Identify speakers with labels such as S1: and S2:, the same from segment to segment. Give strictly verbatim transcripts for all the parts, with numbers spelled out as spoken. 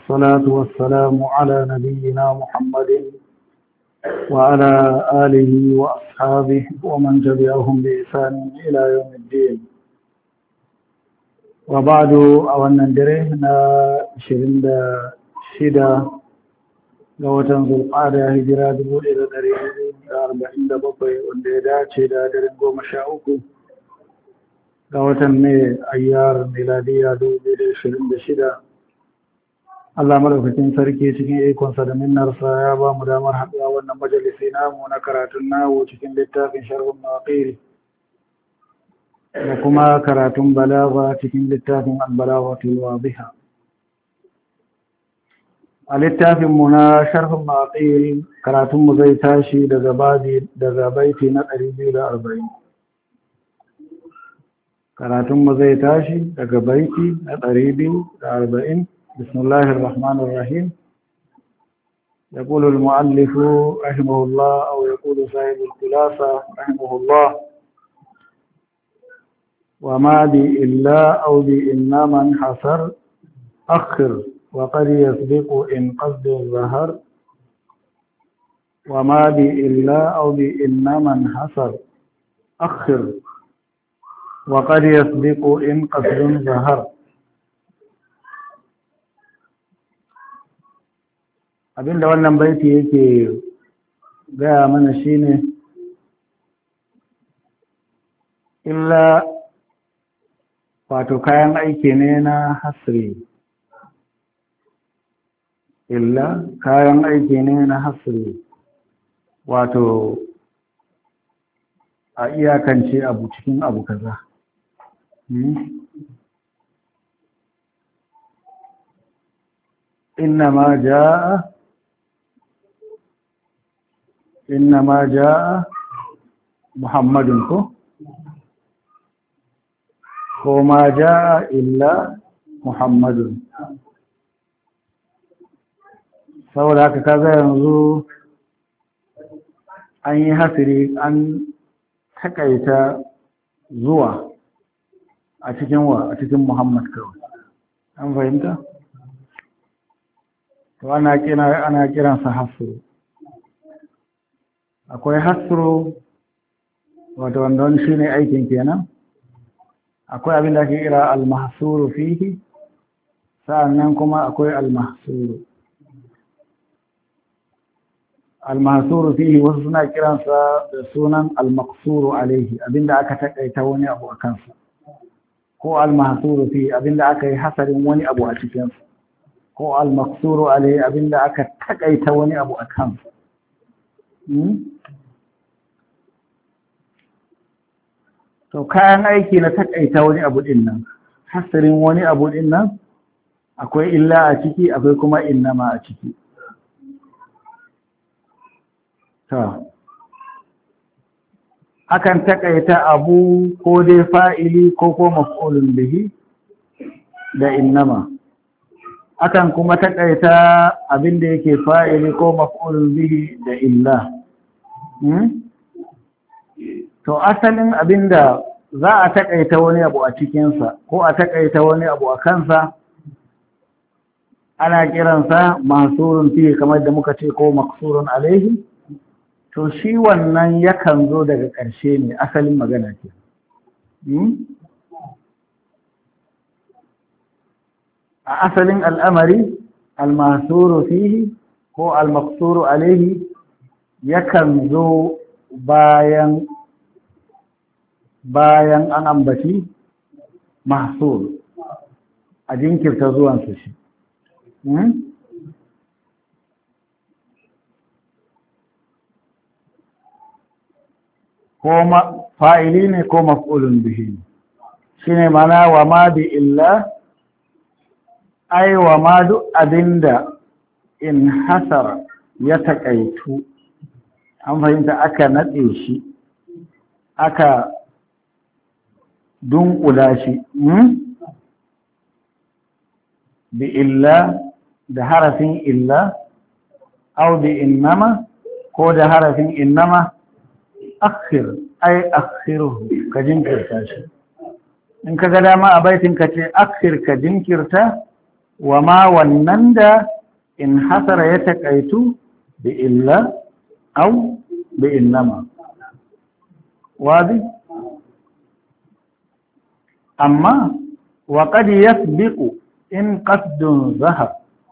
S1: والصلاة والسلام على نبينا محمد وعلى آله وأصحابه ومن تبعهم بإحسان إلى يوم الدين. وبعد أولا ندرهنا شرين شدا قوة ذو القعدة هجرة دبول إلى دريه أربعين دبقي والديدات شدا درنقو مشاوكو قوة مي أيار ميلادية دوبي شرين شدا. Allah madaukakin sarki cikin ikonsa da minnarsa ya ba mu damar haɗuwa wannan majalisi namu na karatun nawo cikin littafin sharhun mawaqiri da kuma karatun balagha cikin littafin al-balaghatul wadiha. A littafin mu na sharhun mawaqiri karatun mu zai tashi daga babi daga baiti na ɗari biyu da arba'in. Karatun mu zai tashi daga baiti na ɗari biyu da arba'in. بسم الله الرحمن الرحيم. يقول المؤلف رحمه الله أو يقول صاحب الخلاصة رحمه الله: وما بي إلا أو بي إنما انحصر أخر وقد يسبق إن قصد الظهر. وما بي إلا أو بي إنما انحصر أخر وقد يسبق إن قصد الظهر. Abinda wannan baiti yake gaya mana shine illa wato kayan aiki ne na hasri, illa kayan aiki ne na hasri wato a iyakance abu cikin abu kaza. Innama jaa إنما جاء محمد وما جاء إلا محمد. saboda haka kaga yanzu an yi hasiri an takaita zuwa a cikin wa a cikin Muhammad kawai. An fahimta? To ana kira ana kiransa hasru. Akwai hasru wato wanda shi ne aikin kenan. Akwai abin da ake kira al-mahsuru fihi, sa'annan kuma akwai al-mahsuru. Al-mahsuru fihi wasu suna kiransa da sunan al-maqsuru alaihi, abinda aka takaita wani abu a kansa, ko al-mahsuru fihi abinda aka yi hasarin wani abu a cikinsa, ko al-maqsuru alaihi abinda aka takaita wani abu a kansa. To kayan aiki na takaita wani abu din nan, hasirin wani abu din nan, akwai illa a ciki akwai kuma innama a ciki. To akan takaita abu ko dai fa'ili ko ko maf'ulun bihi da innama. Akan kuma takaita abin da yake fa'ili ko maf'ulun bihi da illa. Hmm? To asalin abin da za a takaita wani abu a cikinsa ko a takaita wani abu a kansa ana kiransa mahsurun fihi kamar da muka ce ko maqsurun alaihi. To shi wannan yakan zo daga ƙarshe ne, asalin magana ce. Hmm? A asalin al'amari al-mahsuru fihi ko al-maqsuru alaihi yakan zo bayan bayan an ambaci mahsur, a jinkirta zuwansa shi. Hmm? Ko fa'ili ne ko maf'ulun bihi shi ne mana wa ma bi illa, ai wa ma duk abinda in hasara ya taƙaitu, an fahimta aka natse shi aka dunkula shi bi illa da harafin illa au bi innama ko da harafin innama akhir ai akhiruhu ka jinkirta shi. In ka ga dama a baitin ka ce akhir ka jinkirta wa ma wannan da in hasara ya taƙaitu bi illa au bi innama wadi amma wa qad yasbiqu in qasdun zahab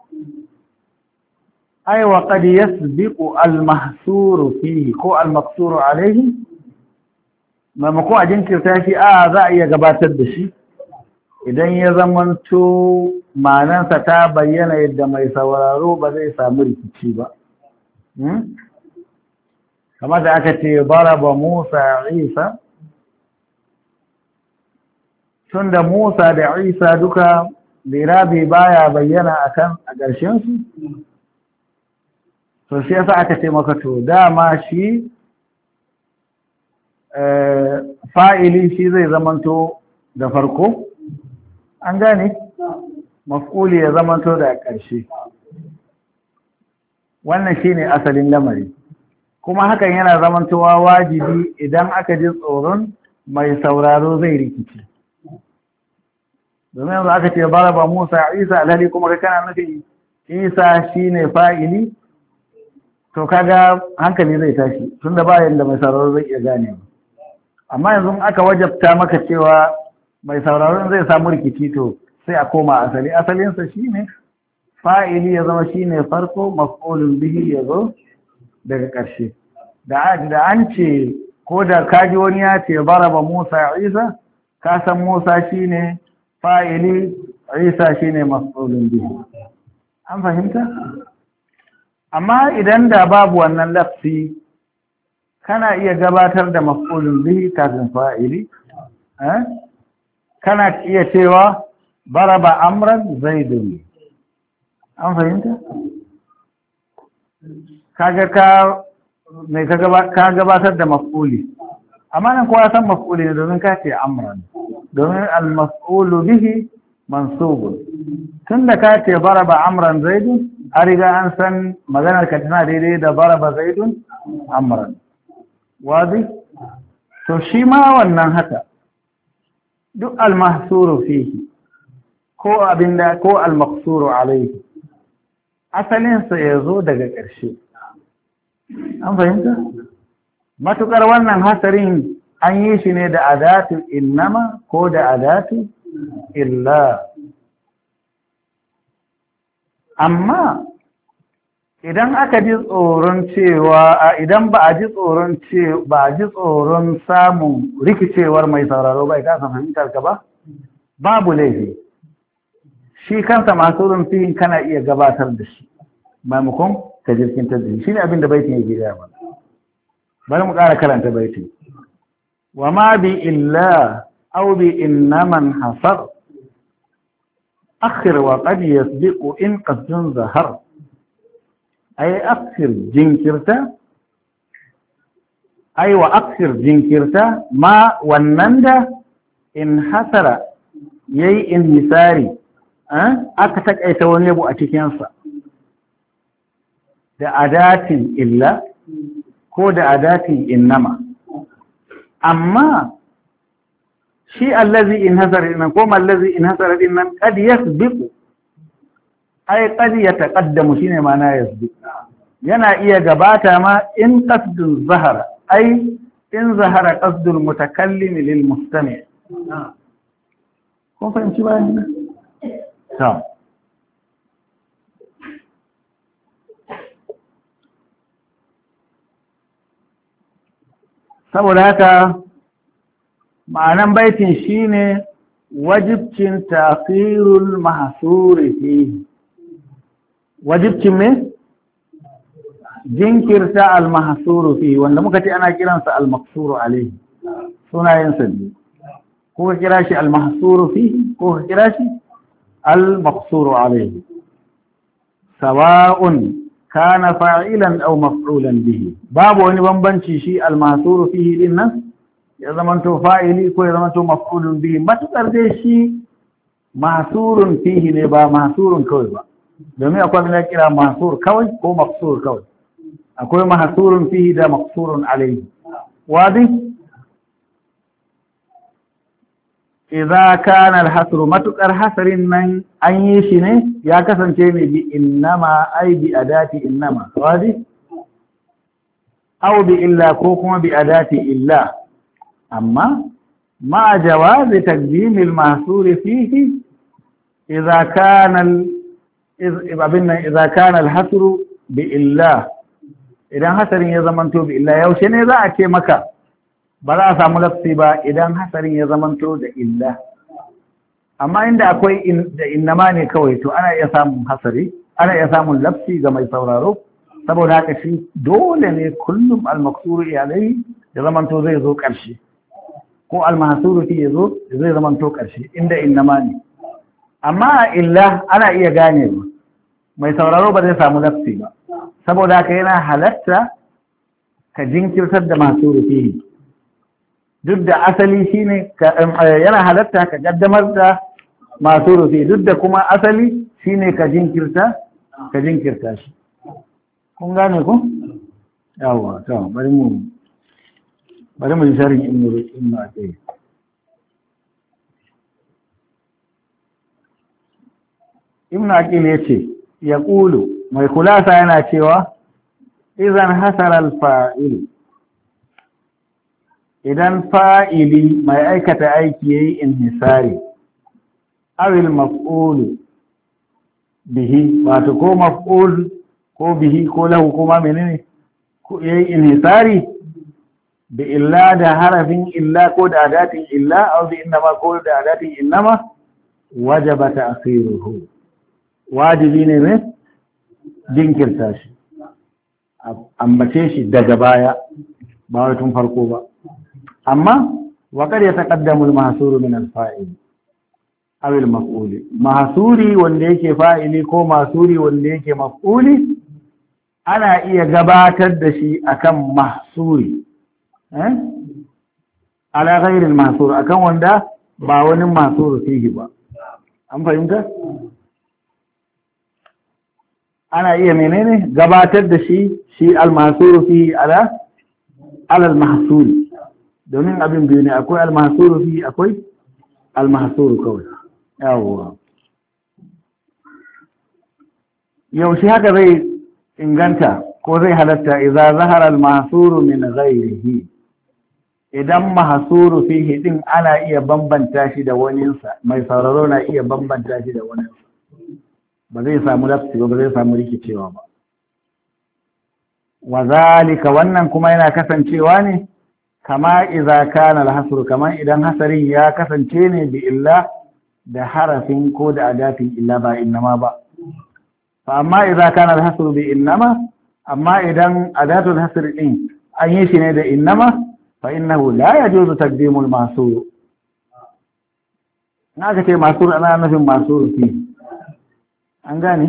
S1: ay wa qad yasbiqu al mahsur fihi ko al maqsur alayhi maimako a jinkirta shi a za a iya gabatar da shi idan ya zamanto manansa ta bayyana yadda mai sauraro ba zai samu rikici ba kamar da aka ce baraba Musa Isa tun da Musa da Isa duka lirabi baya bayyana akan a ƙarshen su to shi yasa aka ce maka to dama shi fa'ili shi zai zamanto da farko an gane maf'uli ya zamanto da ƙarshe wannan shine asalin lamari kuma hakan yana zamantowa wajibi idan aka ji tsoron mai sauraro zai rikici domin yanzu aka ce baraba Musa Isa alhali kuma ka kana nufi Isa shine fa'ili to kaga hankali zai tashi tunda ba yanda mai sauraro zai iya gane amma yanzu aka wajabta maka cewa mai sauraron zai samu rikici to sai a koma asali asalinsa shine fa'ili ya zama shine farko maf'ulun bihi ya zo daga ƙarshe da da an ce ko da kaji wani ya ce baraba Musa Isa ka san Musa shine fa'ili Isa shine maf'ulun bihi an fahimta amma idan da babu wannan lafzi kana iya gabatar da maf'ulun bihi kafin fa'ili eh kana iya cewa baraba amran zaidun an fahimta kaga ka mai ka gabatar da maf'uli amma nan kowa san maf'uli ne domin ka ce amran domin al-maf'ulu bihi mansubun tunda ka ce baraba amran zaidun a riga an san maganar ka tana daidai da baraba zaidun amran wazi to shi ma wannan haka duk al-mahsuru fihi ko abinda ko al-maqsuru alayhi asalin sa yazo daga ƙarshe an fahimta matukar wannan hasarin an yi shi ne da adatu innama ko da adatu illa amma idan aka ji tsoron cewa idan ba a ji tsoron ce ba a ji tsoron samun rikicewar mai sauraro ba ka san fahimtar ka ba babu laifi shi kansa masurun fihin kana iya gabatar da shi maimakon ka jirkintar da shi shine abin da baitin yake gaya ba bari mu ƙara karanta baitin wa ma bi illa aw bi innaman hasar akhir wa qad yasbiqu in qasdun zahar ay aksir jinkirta ay wa aksir jinkirta ma wannan da in hasara yayi inhisari aka takaita wani abu a cikinsa da adatin illa ko da adatin innama amma shi allazi in hasara dinnan ko mallazi in hasara dinnan kad yasbiqu ai qad yataqaddamu shine ma'ana yasbiq yana iya gabata ma in qasdun zahara ai in zahara qasdul mutakallim lil mustami' kun fahimci bayan ta saboda haka ma'anan baitin shine wajibcin taqirul mahsuri fihi wajibcin me jinkirta al-mahsuru fihi wanda muka ce ana kiransa al-maqsuru alayhi sunayen sa ne ko ka kira shi al-mahsuru fihi ko ka kira shi al-maqsuru alayhi sawa'un kana fa'ilan aw maf'ulan bihi babu wani bambanci shi al-mahsuru fihi din nan ya zamanto fa'ili ko ya zamanto maf'ulun bihi matukar dai shi mahsurun fihi ne ba mahsurun kawai ba domin akwai abin da kira mahsur kawai ko maqsur kawai akwai mahsurun fihi da maqsurun alayhi wadi idza kana al-hasru matukar hasarin nan an yi shi ne ya kasance ne bi innama ai bi adati innama wadi aw bi illa ko kuma bi adati illa amma ma jawaz taqdim al-mahsur fihi idza kana idza kana al-hasru bi illa idan hasarin ya zamanto bi illa yaushe ne za a ce maka ba za a samu lafsi ba idan hasarin ya zamanto da illa amma inda akwai da innama ne kawai to ana iya samun hasari ana iya samun lafsi ga mai sauraro saboda haka shi dole ne kullum al-maqsuru alai ya zamanto zai zo karshe ko al-mahsuru fi yazo zai zamanto karshe inda innama ne amma illa ana iya gane mai sauraro ba zai samu lafsi ba saboda haka yana halatta ka jinkirtar da mahsuru fihi duk da asali shine yana halatta ka kaddamar da masu rufi duk da kuma asali shine ka jinkirta ka jinkirta shi kun gane ku yawa to bari mu bari mu sharhin ibnu ibnu aqil ibnu aqil yace yaqulu mai kulasa yana cewa idan hasara al-fa'il idan fa'ili mai aikata aiki yayi inhisari awil maf'ul bihi wato ko maf'ul ko bihi ko lahu kuma menene ko yayi inhisari bi illa da harafin illa ko da adatin illa aw bi innama ko da adatin innama wajaba ta'khiruhu wajibi ne ne jinkirta shi ambace shi daga baya ba wai tun farko ba amma waƙar ya taƙaddamul mahsuru min al-fa'il aw al-maf'ul mahsuri wanda yake fa'ili ko mahsuri wanda yake maf'uli ana iya gabatar da shi akan mahsuri eh ala ghairi al-mahsur akan wanda ba wani mahsuru fihi ba an fahimta ana iya menene gabatar da shi shi al-mahsuru fihi ala ala al-mahsuri domin abin biyu ne akwai almahsuru fi akwai almahsuru kawai yawwa yaushe haka zai inganta ko zai halatta idza zahara almahsuru min ghairihi idan mahsuru fihi din ana iya bambanta shi da waninsa mai sauraro na iya bambanta shi da waninsa ba zai samu lafsi ba zai samu rikicewa ba wa zalika wannan kuma yana kasancewa ne kama iza kana al-hasru kaman idan hasarin ya kasance ne bi illa da harafin ko da adatin illa ba innama ba fa amma iza kana al-hasru bi innama amma idan adatul hasr din an yi shi ne da innama fa innahu la yajuzu taqdimu al-mahsur na ga ce mahsur ana nufin mahsur fi an gane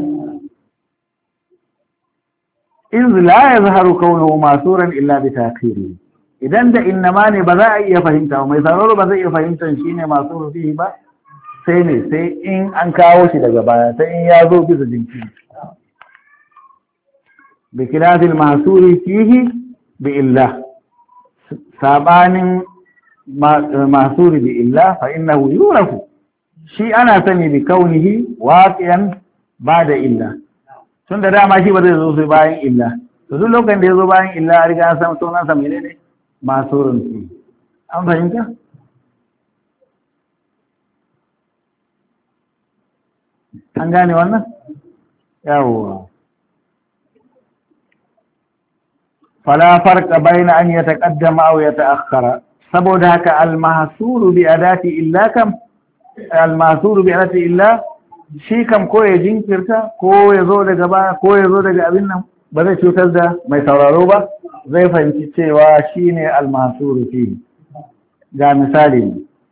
S1: in la yazharu kaunuhu mahsuran illa bi ta'khirihi idan da innama ne ba za a iya fahimta mai sauraro ba zai iya fahimtar shi ne masu rufi ba sai ne sai in an kawo shi daga baya sai in ya zo bisa jinkiri bi kilafil masuri fihi bi illa sabanin masuri bi illa fa innahu yurafu shi ana sani bi kaunihi waqiyan ba da illa tun da dama shi ba zai zo sai bayan illa to duk lokacin da ya zo bayan illa a riga an san sunan sa menene masurun fi an fahimta an gane wannan yawwa fala farqa bayna an yataqaddama aw yata'akhkhara saboda haka al-mahsuru bi adati illa kam al-mahsuru bi adati illa shi kam ko ya jinkirta ko ya zo daga ba ko ya zo daga abin nan ba zai cutar da mai sauraro ba zai fahimci cewa shine al-mahsuru fi ga misali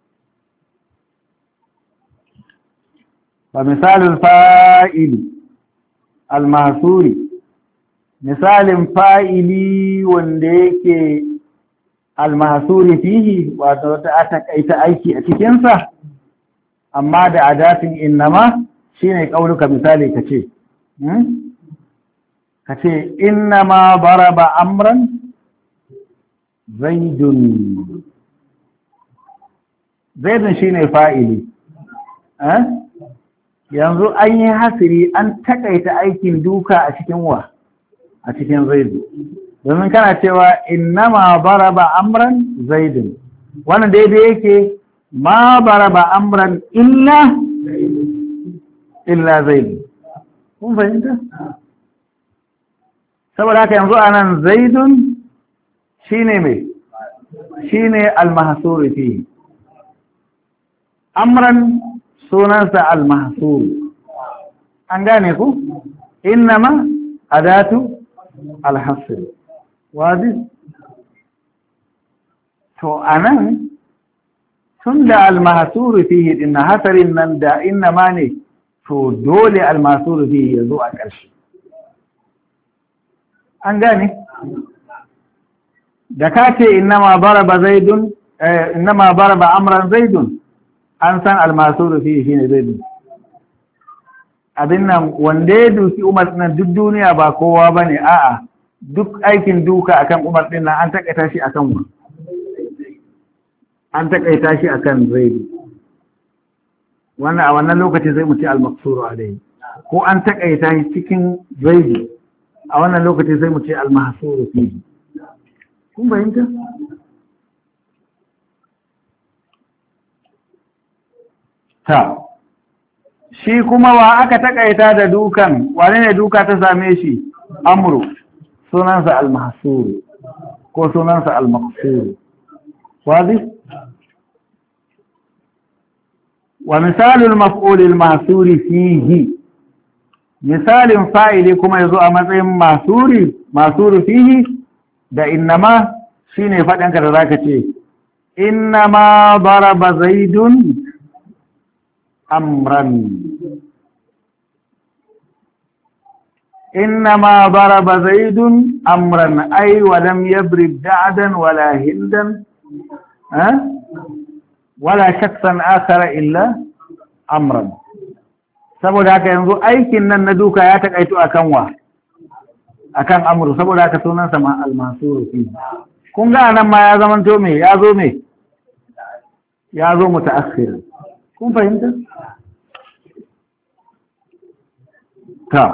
S1: ba misalin fa'ili al-mahsuri misalin fa'ili wanda yake al-mahsuri fihi wato wata takaita aiki a cikinsa amma da adatin innama shine kauluka misali kace kace innama daraba amran zaidun zaidun shine fa'ili eh yanzu an yi hasiri an takaita aikin duka a cikin wa a cikin zaidu domin kana cewa innama baraba amran zaidun wannan daidai yake ma baraba amran illa illa zaidu kun fahimta saboda haka yanzu anan zaidun shine mai shine al-mahsur fihi amran sunansa al-mahsur an gane ku innama adatu al-hasr wadi to anan tunda al-mahsur fihi din hasarin nan da innama ne to dole al-mahsur fihi yazo a ƙarshe an gane da kace innama baraba zaidun innama baraba amran zaidun an san almasuru fi shi ne zai abin nan wanda ya duki umar nan duk duniya ba kowa ba ne a'a duk aikin duka akan umar din nan an takaita shi akan wa an takaita shi akan zaidu wannan a wannan lokaci zai mutu almaksuru alaihi ko an takaita shi cikin zaidu a wannan lokaci zai mutu almahsuru fi kun bayyanta ta shi kuma wa aka takaita da dukan wane ne duka ta same shi amru sunansa al-mahsur ko sunansa al-maqsur wazi wa misalul maf'ul al-mahsur fihi misalin fa'ili kuma yazo a matsayin mahsuri mahsur fihi da innama shine fadin ka da zaka ce innama daraba zaidun أمرا إنما ضرب زيد أمرا أي ولم يبرد دعدا ولا هندا أه؟ ولا شخصا آخر إلا أمرا saboda haka yanzu aikin nan na duka ya takaitu akan wa akan amru saboda haka sunansa ma al-mansur fi kun ga nan ma ya zamanto me ya zo me ya zo mutaakhir kun fahimta ta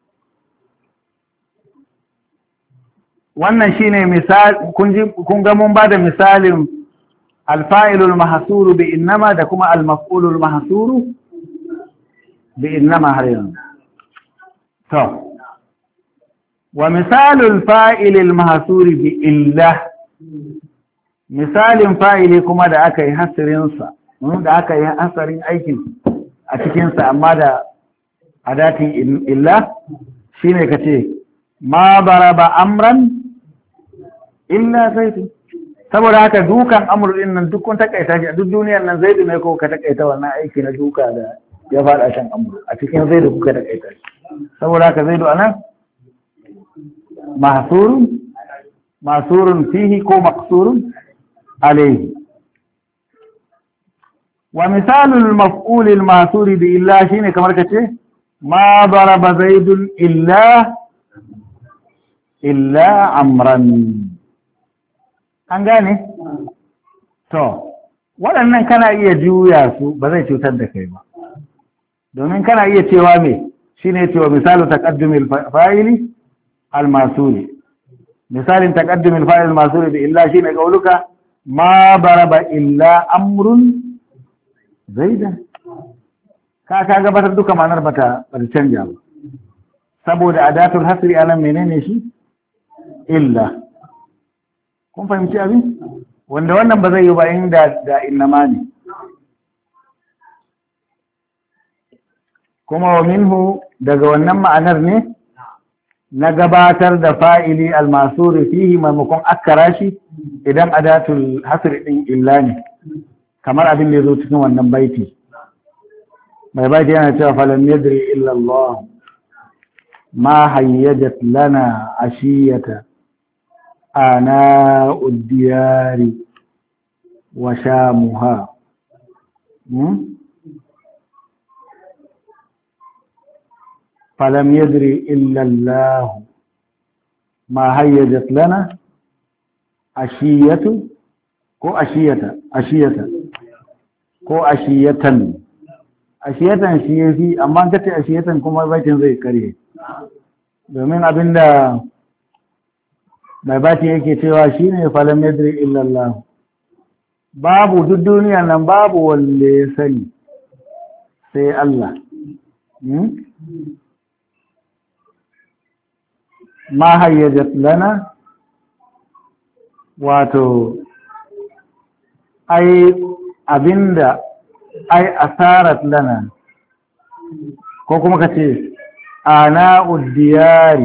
S1: wannan shine misal kun ji kun ga mun bada misalin al-fa'ilul mahsur bi innama da kuma al-maf'ulul mahsur bi innama har yanzu to wa misalul fa'ilil mahsur bi illa misalin fa'ili kuma da aka yi hasirin sa da aka yi hasarin aikin a cikinsa amma da adatin illa shi ne ka ce ma baraba amran illa zaidu saboda haka dukan amur din nan duk kun takaita shi a duk duniyar nan zaidu ne ko ka takaita wannan aiki na duka da ya faɗa can amur a cikin zaidu kuka takaita shi saboda haka zaidu anan mahsurun mahsurun fihi ko maqsurun alayhi ومثال المفعول الماثور بإلا شيء كما كتير ما ضرب زيد إلا إلا عمرا an gane to waɗannan kana iya juya su ba zai cutar da kai ba domin kana iya cewa me shine cewa misalu taqaddumil fa'ili al-masuri misalin taqaddumil fa'il al-masuri bi illa shine qauluka ma baraba illa amrun zaidan ka ka gabatar duka ma'anar bata bata canja ba saboda adatul hasri anan menene shi illa kun fahimci abin wanda wannan ba zai yi ba inda da innama ne kuma wa minhu daga wannan ma'anar ne na gabatar da fa'ili al-masuri fihi maimakon akkara shi idan adatul hasri din illa ne kamar abin da ya zo cikin wannan baiti mai baiti yana cewa falam yadri illa Allah ma hayyajat lana ashiyata ana uddiyari wa shamuha falam yadri illa Allah ma hayyajat lana ashiyatu ko ashiyata ashiyata ko ashiyatan. Ashiyatan shi ya fi, amma ka ce ashiyatan kuma baitin zai karye. Domin abinda mai bati yake cewa shi ne falon yadri illallah. Babu duk duniya nan babu wanda ya sani sai Allah. Ma hayyajat lana wato ai abinda ai asarat lana ko kuma ka ce ana uddiyari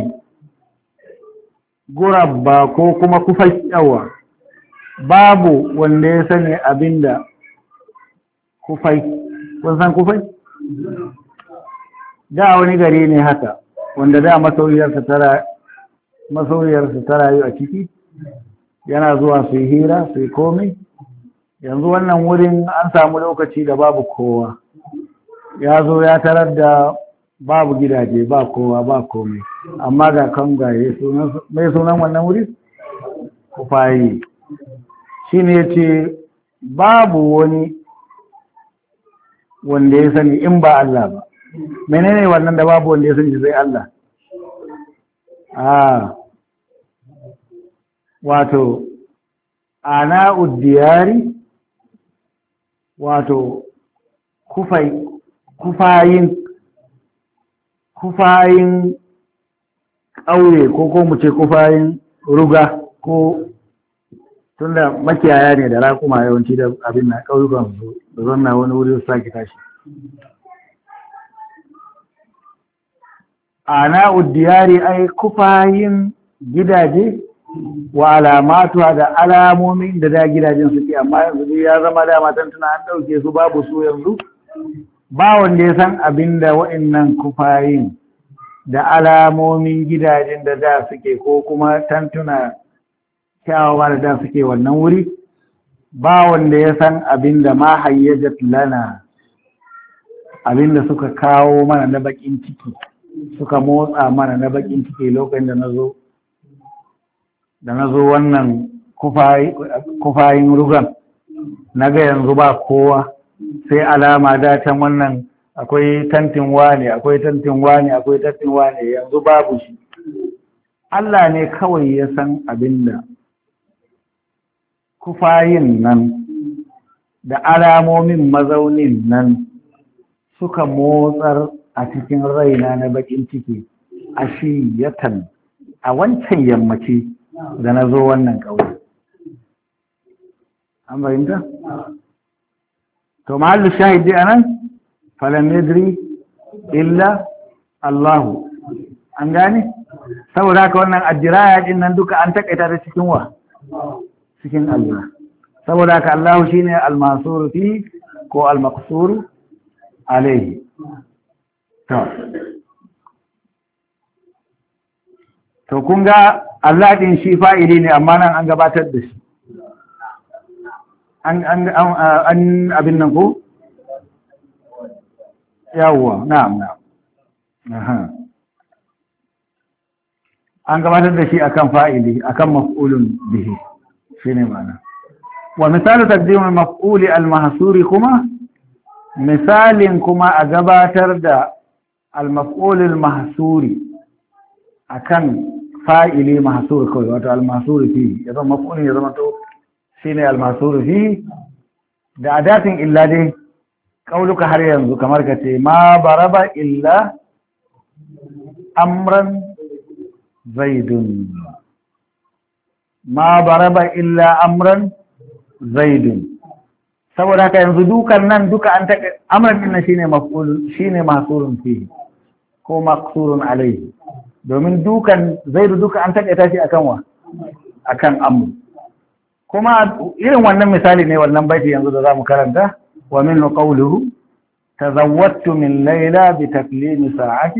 S1: gurabba ko kuma kufai yawa babu wanda ya sani abinda kufai kun san kufai da wani gari ne haka wanda da masauyarsa tara masauyarsa ta rayu a ciki yana zuwa su yi hira su yi komai yanzu wannan wurin an samu lokaci da babu kowa ya zo ya tarar da babu gidaje ba kowa ba komai amma ga kangaye mai sunan wannan wuri kufayi shi ne ce babu wani wanda ya sani in ba Allah ba menene wannan da babu wanda ya sani sai Allah a wato ana uddiyari wato kufai kufayin kufayin ƙauye ko ko mu ce kufayin ruga ko tunda makiyaya ne da raƙuma yawanci da abin na ƙauyukan su da zanna wani wuri su sake tashi ana uddiyari ai kufayin gidaje wa alamatu da alamomin da da gidajen suke amma yanzu ya zama da matan tana an ɗauke su babu su yanzu ba wanda ya san abin da wa'annan kufayin da alamomin gidajen da da suke ko kuma tantuna kyawawa da da suke wannan wuri ba wanda ya san abin da ma hayyajat lana abin da suka kawo mana na bakin ciki suka motsa mana na bakin ciki lokacin da na zo da na zo wannan kufayin rugan na ga yanzu ba kowa sai alama da can wannan akwai tantin wane akwai tantin wane akwai tantin wane yanzu babu shi Allah ne kawai ya san abinda kufayin nan da alamomin mazaunin nan suka motsar a cikin raina na bakin ciki a shiyatan a wancan yammaci da na zo wannan ƙauye. An fahimta? To, mahallu shahidi a nan, falon yadri illa Allahu. An gane? Saboda haka wannan ajiraya ɗin nan duka an taƙaita ta cikin wa? Cikin Allah. Saboda haka Allahu shi ne almasuru fi ko almaksuru alaihi. To, to kun ga Allah ɗin shi fa'ili ne amma nan an gabatar da shi. An abin nan ko? Yawwa, na'am, na'am. An gabatar da shi akan fa'ili, akan maf'ulun bihi, shi ne ma'ana. Wa misali takdimin maf'uli al-mahsuri kuma, misalin kuma a gabatar da al-maf'ulul mahsuri akan fa'ili mahsur kawai wato al-mahsur fi ya zama maf'ulin ya zama to shine al-mahsur fi da adatin illa dai kauluka har yanzu kamar ka ce ma baraba illa amran zaidun ma baraba illa amran zaidun saboda haka yanzu dukan nan duka an taka amran din shine maf'ul shine mahsurun fi ko maqsurun alayhi domin dukan zaidu duka an taƙaita shi akan wa akan amru kuma irin wannan misali ne wannan baiti yanzu da zamu karanta wa min qawluhu tazawwadtu min layla bi taklimi sa'ati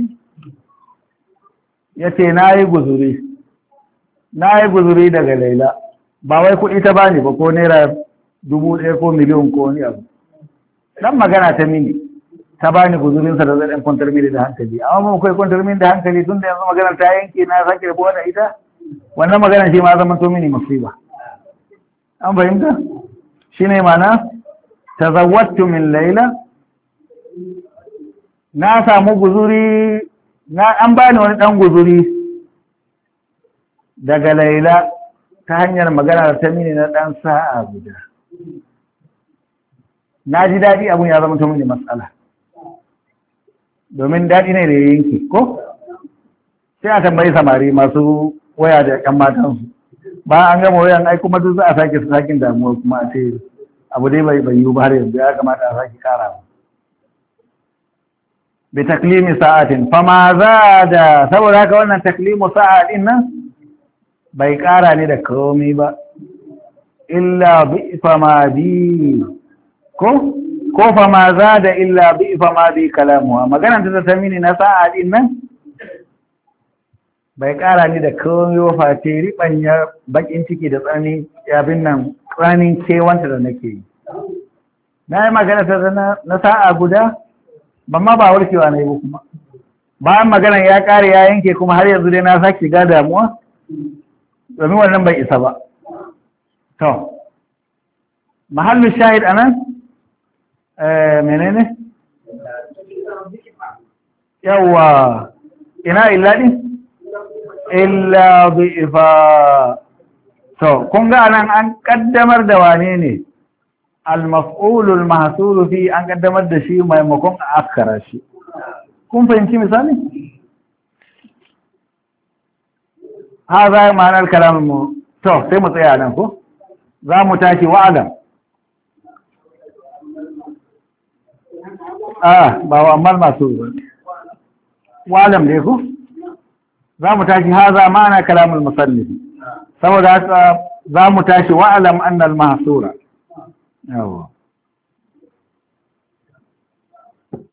S1: yace nayi guzuri nayi guzuri daga laila ba wai kuɗi ta bani ba ko naira dubu ɗaya ko miliyon ko wani abu dan magana ta mini ta bani guzurinsa da zai ɗan kwantar mini da hankali amma ba kai kwantar mini da hankali tun da yanzu maganar ta yanke na sake rabuwa da ita wannan maganar shi ma zama to mini musiba an fahimta shi ne mana tazawwattu min laila na samu guzuri na an bani wani dan guzuri daga laila ta hanyar magana da ta mini na dan sa'a guda na ji daɗi abun ya zama ta mini matsala domin daɗi ne da ya yanke ko sai a tambayi samari masu waya da ƴan matansu ba an gama wayan ai kuma duk za a sake sakin damuwa kuma a ce abu dai bai yiwu ba har yanzu ya kamata a sake kara bi taklimi sa'atin fama da saboda haka wannan taklimu sa'a din nan bai kara ni da komai ba illa bi fama bi ko ko fama da illa bi fama bi kalamuha maganar ta tamini na sa'a din nan bai kara ni da komai ba face ribanya bakin ciki da tsani abin nan tsanin kewanta da nake yi na yi magana ta na sa'a guda ban ma ba warkewa na yi ba kuma bayan maganan ya kare ya yanke kuma har yanzu dai na sake ga damuwa domin wannan bai isa ba to mahallin shahid anan menene yawa ina illa din illa bi'ifa to kun ga anan an kaddamar da wane ne al-maf'ulul mahsulu fi an kaddamar da shi maimakon a akara shi kun fahimci misali haza ma'anar kalamin mu to sai mu tsaya nan ko za mu tashi wa'alam ah ba wa amal masu wa'alam ne ko za mu tashi haza ma'ana kalamul musannif saboda haka za mu tashi wa'alam annal mahsura yawa